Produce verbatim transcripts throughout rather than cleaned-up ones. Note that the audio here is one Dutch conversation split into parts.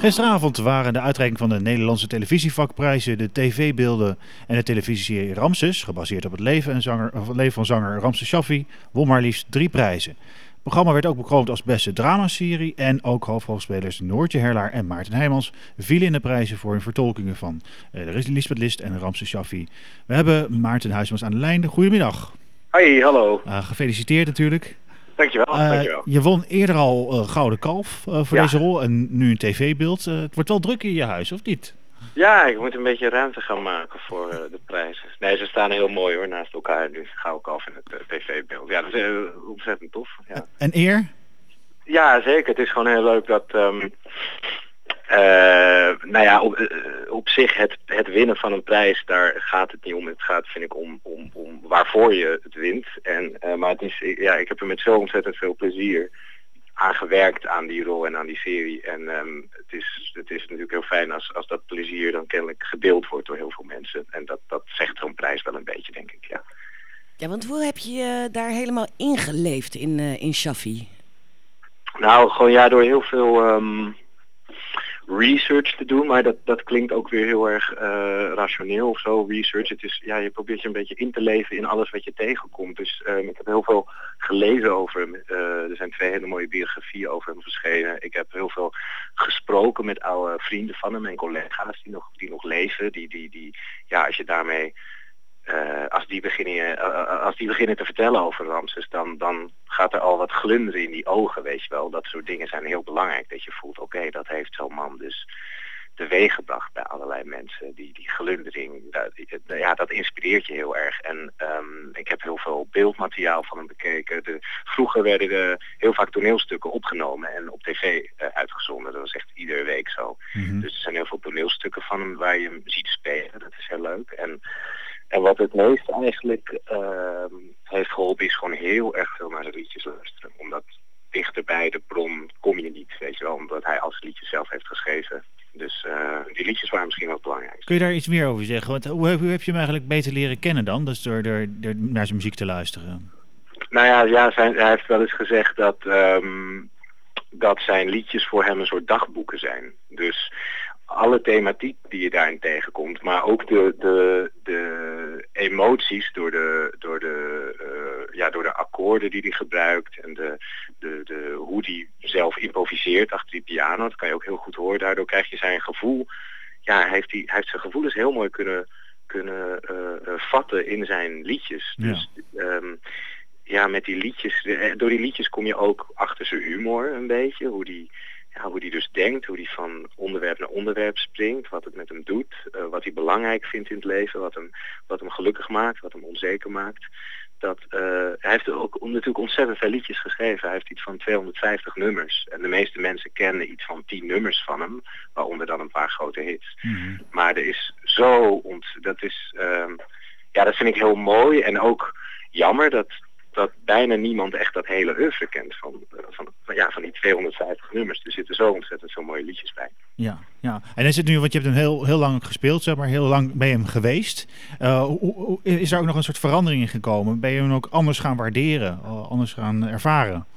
Gisteravond waren de uitreiking van de Nederlandse televisievakprijzen, de tv-beelden en de televisieserie Ramses, gebaseerd op het leven, en zanger, of het leven van zanger Ramses Shaffi, won maar liefst drie prijzen. Het programma werd ook bekroond als beste dramaserie en ook hoofdrolspelers Noortje Herlaar en Maarten Heijmans vielen in de prijzen voor hun vertolkingen van uh, Lisbeth List en Ramses Shaffi. We hebben Maarten Heijmans aan de lijn. Goedemiddag. Hoi, hallo. Uh, gefeliciteerd natuurlijk. Dankjewel, Uh, dankjewel. Je won eerder al uh, Gouden Kalf uh, voor ja. deze rol en nu een tv-beeld. Uh, het wordt wel druk in je huis, of niet? Ja, ik moet een beetje ruimte gaan maken voor uh, de prijzen. Nee, ze staan heel mooi hoor, naast elkaar nu. Gouden Kalf en het uh, tv-beeld. Ja, dat is uh, ontzettend tof. Ja. En eer? Ja, zeker. Het is gewoon heel leuk dat... Um, Uh, nou ja, op, uh, op zich het, het winnen van een prijs, daar gaat het niet om. Het gaat, vind ik, om, om, om waarvoor je het wint. En, uh, maar het is, ja, ik heb er met zo ontzettend veel plezier aan gewerkt aan die rol en aan die serie. En um, het, is, het is natuurlijk heel fijn als, als dat plezier dan kennelijk gedeeld wordt door heel veel mensen. En dat, dat zegt zo'n prijs wel een beetje, denk ik, ja. Ja, want hoe heb je je daar helemaal ingeleefd in, uh, in Shaffi? Nou, gewoon ja, door heel veel... Um, research te doen, maar dat, dat klinkt ook weer heel erg uh, rationeel of zo, research. Het is, ja, je probeert je een beetje in te leven in alles wat je tegenkomt. Dus uh, ik heb heel veel gelezen over hem. Uh, er zijn twee hele mooie biografieën over hem verschenen. Ik heb heel veel gesproken met oude vrienden van hem en collega's die nog, die nog leven. Die, die, die, ja, als je daarmee Uh, als, die beginnen, uh, als die beginnen te vertellen over Ramses, dan, dan gaat er al wat glunderen in die ogen, weet je wel. Dat soort dingen zijn heel belangrijk. Dat je voelt, oké, okay, dat heeft zo'n man dus teweeggebracht bij allerlei mensen. Die, die glundering, dat, ja, dat inspireert je heel erg. En um, ik heb heel veel beeldmateriaal van hem bekeken. De, vroeger werden er heel vaak toneelstukken opgenomen en op tv uh, uitgezonden. Dat was echt iedere week zo. Mm-hmm. Dus er zijn heel veel toneelstukken van hem waar je hem ziet spelen. Dat is heel leuk. En En wat het meest eigenlijk uh, heeft geholpen is gewoon heel erg veel naar de liedjes luisteren. Omdat dichter bij de bron kom je niet, weet je wel. Omdat hij als liedjes zelf heeft geschreven. Dus uh, die liedjes waren misschien wel het belangrijkste. Kun je daar iets meer over zeggen? Want hoe heb, hoe heb je hem eigenlijk beter leren kennen dan? Dus door, door, door naar zijn muziek te luisteren. Nou ja, ja zijn, hij heeft wel eens gezegd dat, um, dat zijn liedjes voor hem een soort dagboeken zijn. Dus alle thematiek die je daarin tegenkomt, maar ook de, de, de emoties door de, door, de, uh, ja, door de akkoorden die hij gebruikt en de, de, de, hoe hij zelf improviseert achter die piano. Dat kan je ook heel goed horen. Daardoor krijg je zijn gevoel. Ja, hij heeft, die, hij heeft zijn gevoelens heel mooi kunnen, kunnen uh, uh, vatten in zijn liedjes. Ja. Dus um, ja, met die liedjes, door die liedjes kom je ook achter zijn humor een beetje, hoe die Ja, hoe hij dus denkt, hoe hij van onderwerp naar onderwerp springt, wat het met hem doet, uh, wat hij belangrijk vindt in het leven, wat hem, wat hem gelukkig maakt, wat hem onzeker maakt. Dat, uh, hij heeft ook natuurlijk ontzettend veel liedjes geschreven. Hij heeft iets van tweehonderdvijftig nummers. En de meeste mensen kennen iets van tien nummers van hem, waaronder dan een paar grote hits. Mm-hmm. Maar er is zo, ont, dat is, uh, ja, dat vind ik heel mooi en ook jammer dat dat bijna niemand echt dat hele oeuvre kent van, van, van, ja, van die tweehonderdvijftig nummers. Er zitten zo ontzettend veel mooie liedjes bij. Ja, ja. En is het nu, want je hebt hem heel, heel lang gespeeld, zeg maar, heel lang bij hem geweest. Uh, hoe, hoe, is er ook nog een soort verandering in gekomen? Ben je hem ook anders gaan waarderen, anders gaan ervaren?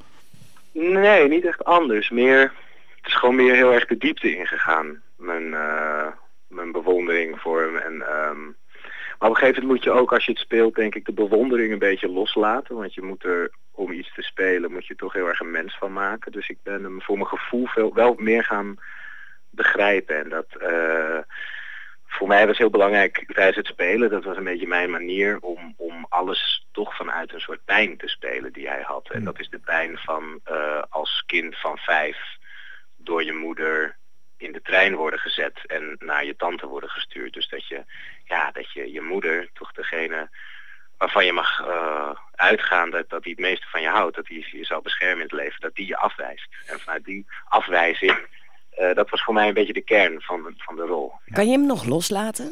Nee, niet echt anders. Meer, het is gewoon meer heel erg de diepte ingegaan. Mijn, uh, mijn bewondering voor hem en... Um, Maar op een gegeven moment moet je ook, als je het speelt, denk ik, de bewondering een beetje loslaten. Want je moet er, om iets te spelen, moet je toch heel erg een mens van maken. Dus ik ben hem voor mijn gevoel veel, wel meer gaan begrijpen. En dat uh, voor mij was heel belangrijk tijdens het spelen. Dat was een beetje mijn manier om, om alles toch vanuit een soort pijn te spelen die hij had. En dat is de pijn van uh, als kind van vijf door je moeder in de trein worden gezet en naar je tante worden gestuurd. Dus dat je, ja, dat je je moeder, toch degene waarvan je mag uh, uitgaan dat, dat die het meeste van je houdt, dat die je zal beschermen in het leven, dat die je afwijst. En vanuit die afwijzing, uh, dat was voor mij een beetje de kern van, van de rol. Kan je hem nog loslaten?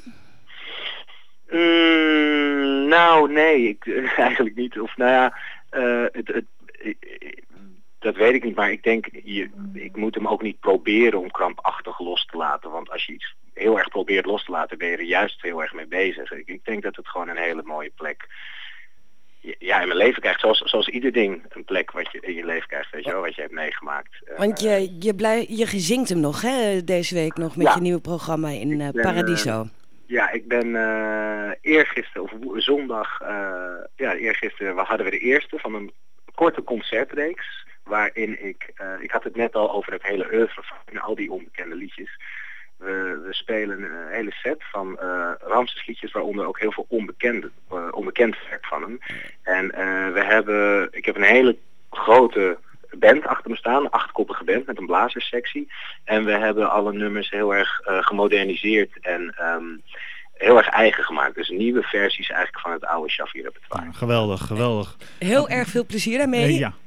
Mm, nou, nee, ik, uh, eigenlijk niet. Of nou ja, uh, het... het uh, Dat weet ik niet, maar ik denk, je, ik moet hem ook niet proberen om krampachtig los te laten. Want als je iets heel erg probeert los te laten, ben je er juist heel erg mee bezig. Ik, ik denk dat het gewoon een hele mooie plek ja, in mijn leven krijgt, zoals, zoals ieder ding een plek wat je in je leven krijgt, weet je wel, wat je hebt meegemaakt. Want Uh, je, je, blij, je zingt hem nog, hè, deze week nog met ja. je nieuwe programma in uh, ben, Paradiso. Uh, ja, ik ben uh, eergisteren, of zondag, uh, ja, eergisteren we hadden we de eerste van een korte concertreeks, waarin ik, uh, ik had het net al over het hele oeuvre van al die onbekende liedjes. We, we spelen een hele set van uh, Ramses liedjes, waaronder ook heel veel onbekende, uh, onbekend werk van hem. En uh, we hebben, ik heb een hele grote band achter me staan, een achtkoppige band met een blazerssectie. En we hebben alle nummers heel erg uh, gemoderniseerd en um, heel erg eigen gemaakt. Dus nieuwe versies eigenlijk van het oude Shaffi repertoire. Ja, geweldig, geweldig. Heel erg veel plezier daarmee. Uh, ja.